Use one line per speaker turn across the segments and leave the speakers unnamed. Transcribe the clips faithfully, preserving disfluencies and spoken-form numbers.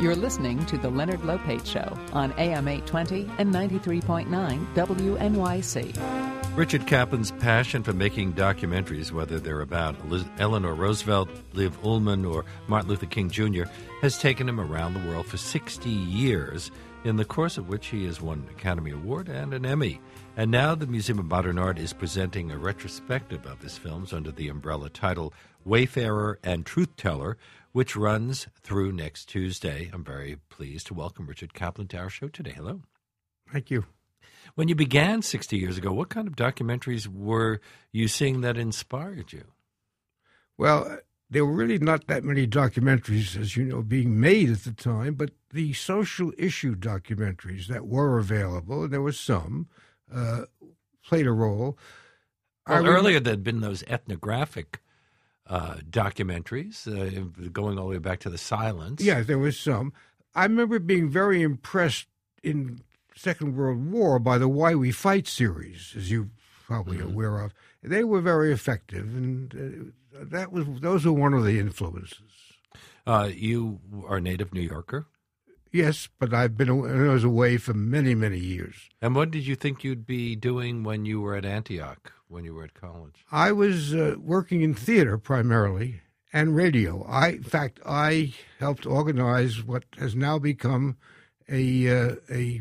You're listening to The Leonard Lopate Show on A M eight twenty and ninety-three point nine W N Y C.
Richard Kaplan's passion for making documentaries, whether they're about Eleanor Roosevelt, Liv Ullmann, or Martin Luther King Junior, has taken him around the world for sixty years, in the course of which he has won an Academy Award and an Emmy. And now the Museum of Modern Art is presenting a retrospective of his films under the umbrella title Wayfarer and Truth Teller, which runs through next Tuesday. I'm very pleased to welcome Richard Kaplan to our show today. Hello.
Thank you.
When you began sixty years ago, what kind of documentaries were you seeing that inspired you?
Well, there were really not that many documentaries, as you know, being made at the time, but the social issue documentaries that were available, and there were some, uh, played a role.
Well, I earlier there had been those ethnographic uh, documentaries, uh, going all the way back to the silence.
Yeah, there was some. I remember being very impressed in Second World War by the Why We Fight series, as you probably mm-hmm. aware of. They were very effective, and uh, that was those were one of the influences.
Uh, you are a native New Yorker?
Yes, but I've been I was away for many, many years.
And what did you think you'd be doing when you were at Antioch, when you were at college?
I was uh, working in theater primarily and radio. I, in fact, I helped organize what has now become a uh, a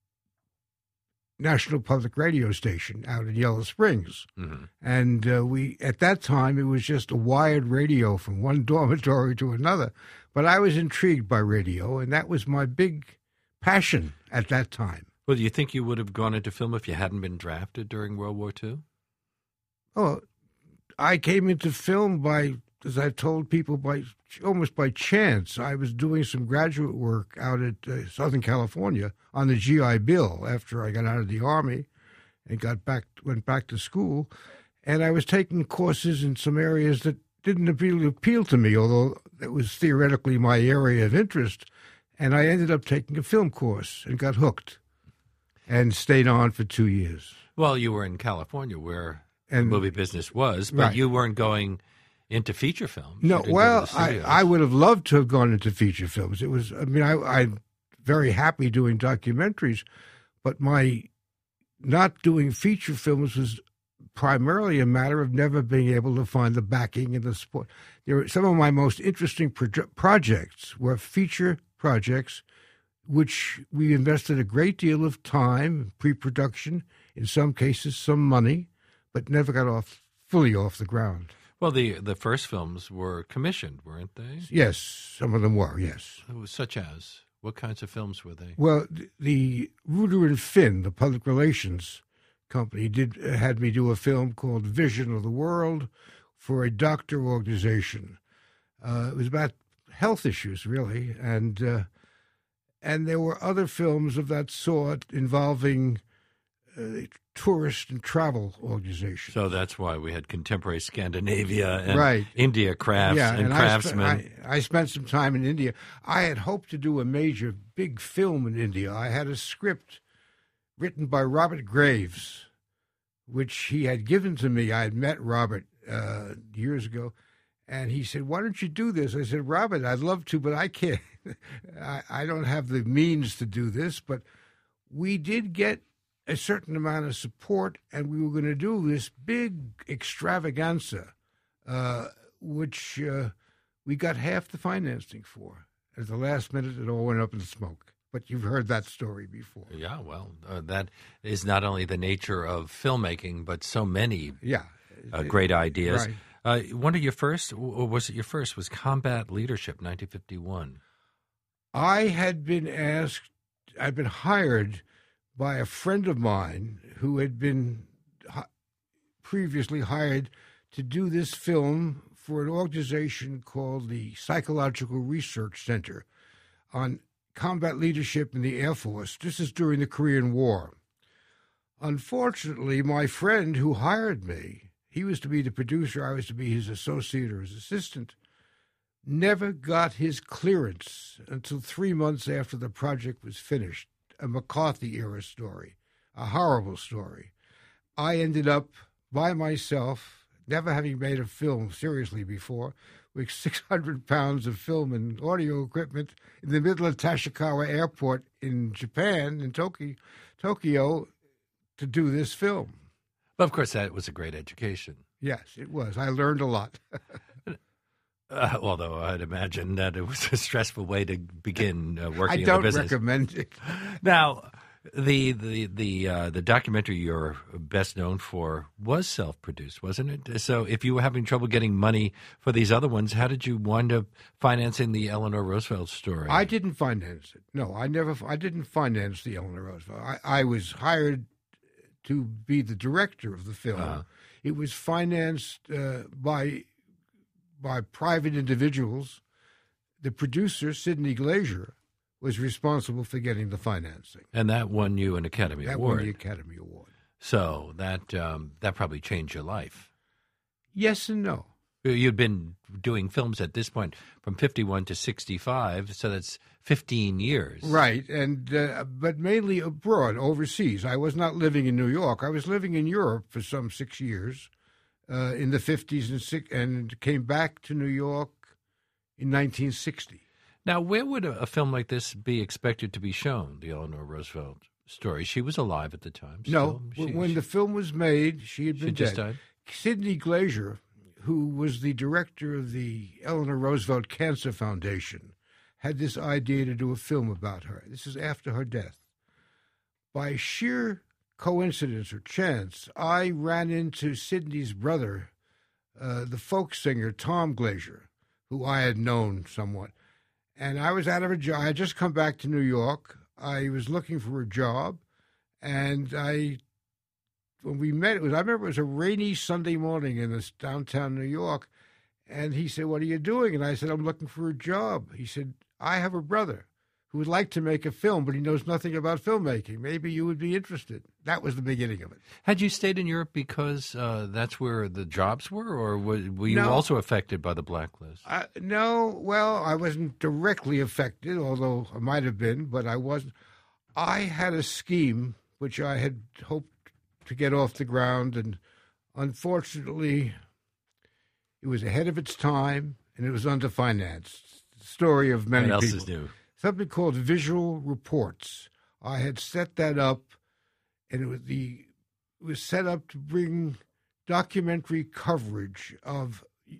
National Public Radio station out in Yellow Springs. Mm-hmm. And uh, we, at that time, it was just a wired radio from one dormitory to another. But I was intrigued by radio, and that was my big passion at that time.
Well, do you think you would have gone into film if you hadn't been drafted during World War Two?
Oh, I came into film by, as I told people, by almost by chance. I was doing some graduate work out at uh, Southern California on the G I Bill after I got out of the Army and got back, went back to school. And I was taking courses in some areas that didn't appeal, appeal to me, although it was theoretically my area of interest. And I ended up taking a film course and got hooked and stayed on for two years.
Well, you were in California where
and,
the movie business was, but
right.
you weren't going into feature films.
No, well, I, I would have loved to have gone into feature films. It was, I mean, I, I'm very happy doing documentaries, but my not doing feature films was primarily a matter of never being able to find the backing and the support. There were, some of my most interesting pro- projects were feature projects, which we invested a great deal of time, pre-production, in some cases some money, but never got off fully off the ground.
Well, the the first films were commissioned, weren't they?
Yes, some of them were, yes.
Such as? What kinds of films were they?
Well, the Reuter and Finn, the public relations company, did had me do a film called Vision of the World for a doctor organization. Uh, it was about health issues, really, and uh, and there were other films of that sort involving uh, tourist and travel organizations.
So that's why we had Contemporary Scandinavia and
right.
India Crafts
yeah,
and,
and
Craftsmen.
I, sp- I, I spent some time in India. I had hoped to do a major, big film in India. I had a script written by Robert Graves, which he had given to me. I had met Robert uh, years ago, and he said, "Why don't you do this?" I said, "Robert, I'd love to, but I can't. I, I don't have the means to do this." But we did get a certain amount of support, and we were going to do this big extravaganza, uh, which uh, we got half the financing for. At the last minute, it all went up in smoke. But you've heard that story before.
Yeah, well, uh, that is not only the nature of filmmaking, but so many
yeah.
uh, great ideas.
Right.
Uh, one of your first, or was it your first, was Combat Leadership, nineteen fifty-one.
I had been asked, I'd been hired by a friend of mine who had been hi- previously hired to do this film for an organization called the Psychological Research Center on combat leadership in the Air Force. This is during the Korean War. Unfortunately, my friend who hired me, he was to be the producer, I was to be his associate or his assistant, never got his clearance until three months after the project was finished. A McCarthy-era story, a horrible story. I ended up by myself, never having made a film seriously before, with six hundred pounds of film and audio equipment in the middle of Tashikawa Airport in Japan, in Tokyo, Tokyo, to do this film.
Well, of course, that was a great education.
Yes, it was. I learned a lot.
Uh, although I'd imagine that it was a stressful way to begin uh, working
I
in the
don't
business.
recommend it.
Now, the the the uh, the documentary you're best known for was self-produced, wasn't it? So, if you were having trouble getting money for these other ones, how did you wind up financing the Eleanor Roosevelt story?
I didn't finance it. No, I never. I didn't finance the Eleanor Roosevelt. I, I was hired to be the director of the film.
Uh-huh.
It was financed uh, by. by private individuals. The producer, Sidney Glazier, was responsible for getting the financing.
And that won you an Academy
that
Award.
won the Academy Award.
So that um, that probably changed your life.
Yes and no.
You'd been doing films at this point from fifty-one to sixty-five, so that's fifteen years.
Right, and uh, but mainly abroad, overseas. I was not living in New York. I was living in Europe for some six years. Uh, in the fifties and six, and came back to New York in nineteen sixty.
Now, where would a, a film like this be expected to be shown, the Eleanor Roosevelt story? She was alive at the time.
No,
Still. She,
when
she,
the film was made, she had been
she just
dead.
died?
Sidney Glazier, who was the director of the Eleanor Roosevelt Cancer Foundation, had this idea to do a film about her. This is after her death. By sheer coincidence or chance, I ran into Sidney's brother, uh, the folk singer Tom Glazier, who I had known somewhat. And I was out of a job. I had just come back to New York. I was looking for a job. And I, when we met, it was, I remember it was a rainy Sunday morning in this downtown New York. And he said, "What are you doing?" And I said, "I'm looking for a job." He said, "I have a brother who would like to make a film, but he knows nothing about filmmaking. Maybe you would be interested." That was the beginning of it.
Had you stayed in Europe because uh, that's where the jobs were, or were, were you
No.
also affected by the blacklist?
Uh, no, well, I wasn't directly affected, although I might have been, but I wasn't. I had a scheme which I had hoped to get off the ground, and unfortunately, it was ahead of its time, and it was underfinanced. The story of many
What else
people.
is new?
Something called Visual Reports. I had set that up, and it was the it was set up to bring documentary coverage of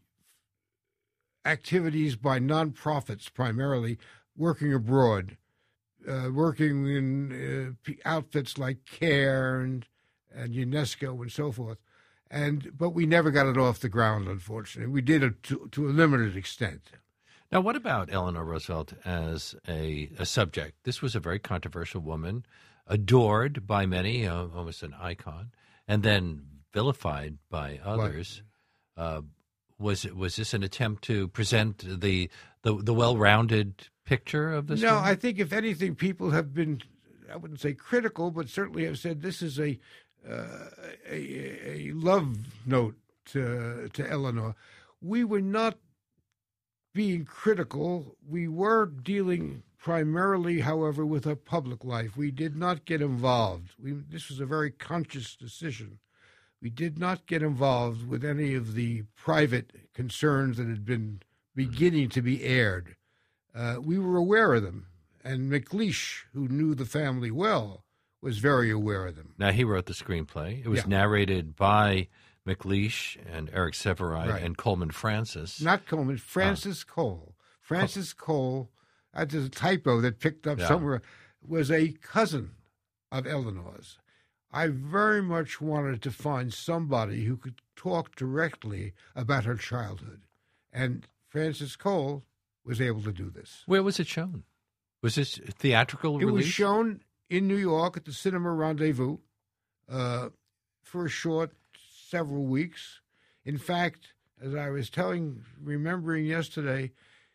activities by nonprofits, primarily working abroad, uh, working in uh, outfits like CARE and and UNESCO and so forth. And but we never got it off the ground, unfortunately. We did it to, to a limited extent.
Now, what about Eleanor Roosevelt as a, a subject? This was a very controversial woman, adored by many, uh, almost an icon, and then vilified by others. Uh, was was this an attempt to present the the, the well-rounded picture of this
No,
woman?
I think if anything, people have been, I wouldn't say critical, but certainly have said this is a uh, a, a love note to, to Eleanor. We were not being critical. We were dealing primarily, however, with her public life. We did not get involved. We, this was a very conscious decision. We did not get involved with any of the private concerns that had been beginning to be aired. Uh, we were aware of them, and McLeish, who knew the family well, was very aware of them.
Now, he wrote the screenplay. It was
Yeah.
narrated by McLeish and Eric Sevareid
Right.
and Coleman Francis.
Not Coleman, Francis Cole. Francis Cole, that's a typo that picked up
Yeah.
somewhere, was a cousin of Eleanor's. I very much wanted to find somebody who could talk directly about her childhood. And Francis Cole was able to do this.
Where was it shown? Was this theatrical
It
release?
was shown in New York at the Cinema Rendezvous uh, for a short several weeks. In fact, as I was telling, remembering yesterday,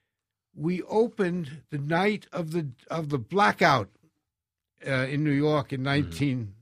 we opened the night of the of the blackout uh, in New York in nineteen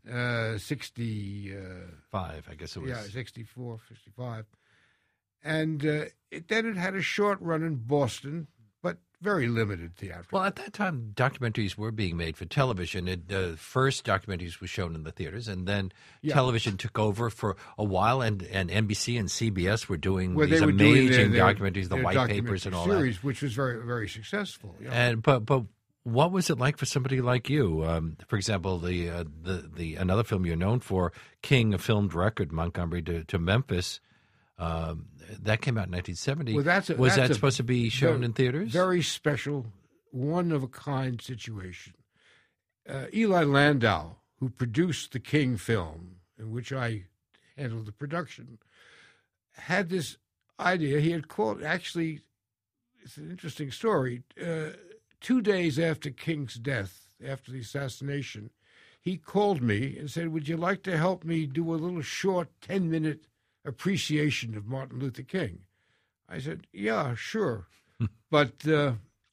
sixty. Uh,
Five, I guess it was.
yeah, sixty-four, fifty-five. And uh, it, then it had a short run in Boston, but very limited theatrical.
Well, at that time, documentaries were being made for television. It, uh, first, documentaries were shown in the theaters, and then
Yeah.
television took over for a while, and, and N B C and C B S were doing
Where
these
they were doing
amazing
their- their-
documentaries, the
their
white
documentary
papers and all
series,
that.
which was very, very successful. Yeah.
And but but what was it like for somebody like you? Um, for example, the uh, the the another film you're known for, King, a filmed record, Montgomery to, to Memphis. Um, that came out in nineteen seventy.
Well, that's a-
was
that's
that
a
supposed to be shown
very-
in theaters?
Very special, one of a kind situation. Uh, Eli Landau, who produced the King film, in which I handled the production, had this idea. He had called, actually, it's an interesting story. Uh, two days after King's death, after the assassination, he called me and said, "Would you like to help me do a little short ten-minute appreciation of Martin Luther King?" I said, "Yeah, sure." But uh,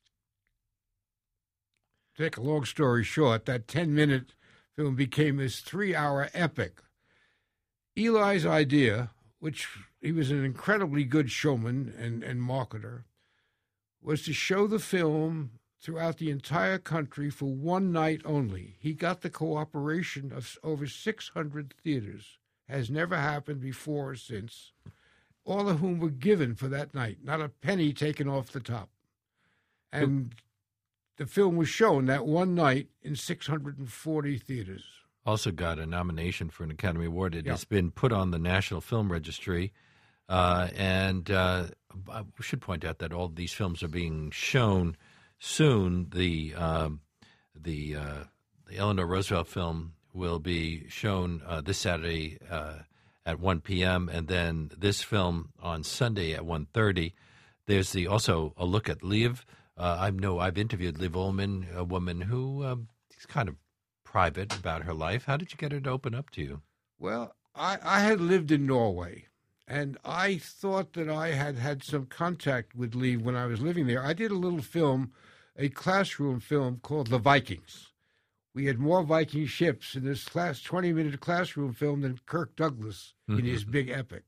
to make a long story short, that ten-minute film became this three-hour epic. Eli's idea, which he was an incredibly good showman and, and marketer, was to show the film throughout the entire country for one night only. He got the cooperation of over six hundred theaters. Has never happened before or since, all of whom were given for that night, not a penny taken off the top. And the film was shown that one night in six hundred forty theaters.
Also got a nomination for an Academy Award. It
Yeah.
has been put on the National Film Registry. Uh, and uh, I should point out that all these films are being shown soon. The um, the, uh, the Eleanor Roosevelt film will be shown uh, this Saturday uh, at one p.m. and then this film on Sunday at one thirty. There's the also a look at Liv. Uh, I know I've interviewed Liv Ullmann, a woman who um, is kind of private about her life. How did you get her to open up to you?
Well, I, I had lived in Norway, and I thought that I had had some contact with Liv when I was living there. I did a little film, a classroom film called The Vikings. We had more Viking ships in this class twenty-minute classroom film than Kirk Douglas in his big epic.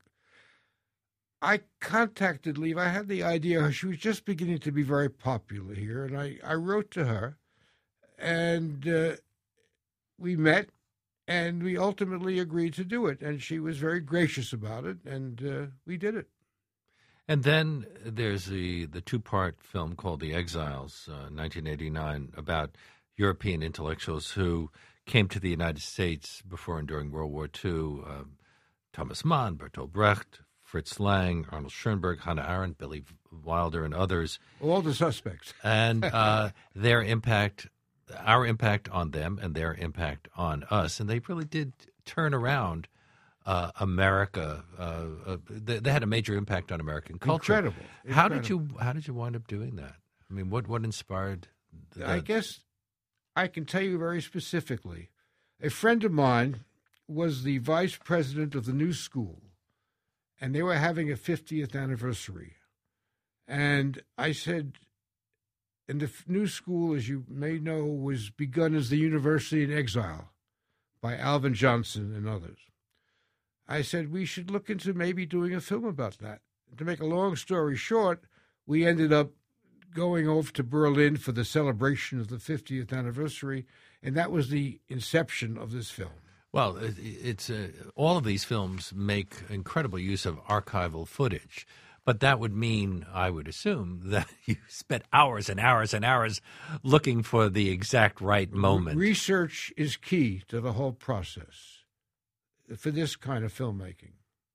I contacted Liv. I had the idea she was just beginning to be very popular here, and I, I wrote to her, and uh, we met, and we ultimately agreed to do it, and she was very gracious about it, and uh, we did it.
And then there's the, the two-part film called The Exiles, uh, nineteen eighty-nine, about European intellectuals who came to the United States before and during World War Two. Uh, Thomas Mann, Bertolt Brecht, Fritz Lang, Arnold Schoenberg, Hannah Arendt, Billy Wilder, and others.
All the suspects.
And uh, their impact, our impact on them and their impact on us. And they really did turn around uh, America. Uh, uh, they, they had a major impact on American culture.
Incredible.
How
Incredible.
did you How did you wind up doing that? I mean, what what inspired? The,
I guess I can tell you very specifically. A friend of mine was the vice president of the New School, and they were having a fiftieth anniversary. And I said, and the New School, as you may know, was begun as the University in Exile by Alvin Johnson and others. I said, we should look into maybe doing a film about that. To make a long story short, we ended up going over to Berlin for the celebration of the fiftieth anniversary, and that was the inception of this film.
Well, it, it's uh, all of these films make incredible use of archival footage, but that would mean, I would assume, that you spent hours and hours and hours looking for the exact right moment.
Research is key to the whole process for this kind of filmmaking.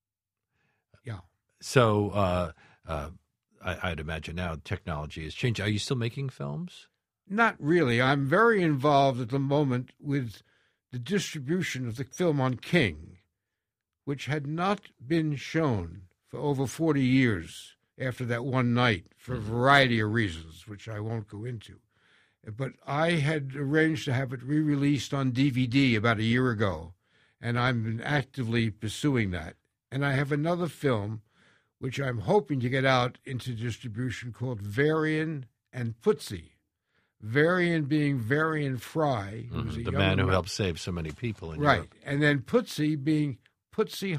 Yeah.
So uh, uh, I, I'd imagine now technology has changed. Are you still making films?
Not really. I'm very involved at the moment with the distribution of the film on King, which had not been shown for over forty years after that one night for a variety of reasons, which I won't go into. But I had arranged to have it re-released on D V D about a year ago, and I've been actively pursuing that. And I have another film, which I'm hoping to get out into distribution, called Varian and Putzi. Varian being Varian Fry, who was
Mhm.
a
The
young
man who helped save so many people in
right,
Europe.
and then Putzi being Putzi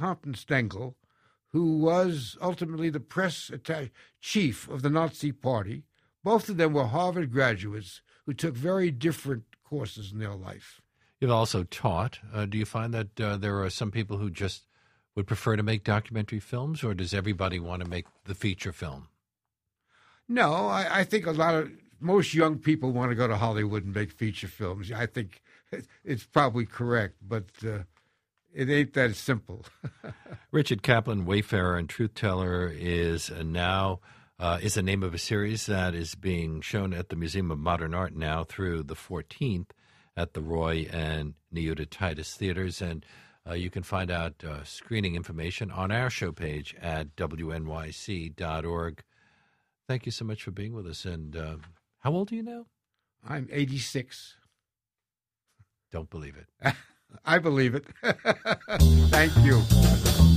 Hampton-Stengel, who was ultimately the press atta- chief of the Nazi Party, Both of them were Harvard graduates who took very different courses in their life.
You've also taught. Uh, do you find that uh, there are some people who just would prefer to make documentary films, or does everybody want to make the feature film?
No, I, I think a lot of, most young people want to go to Hollywood and make feature films. I think it's probably correct, but uh, it ain't that simple.
Richard Kaplan, Wayfarer and Truth Teller, is now uh, is the name of a series that is being shown at the Museum of Modern Art now through the fourteenth at the Roy and Neuta Titus Theaters. And uh, you can find out uh, screening information on our show page at W N Y C dot org. Thank you so much for being with us. And uh, how old are you now?
I'm eighty-six.
Don't believe it.
I believe it. Thank you.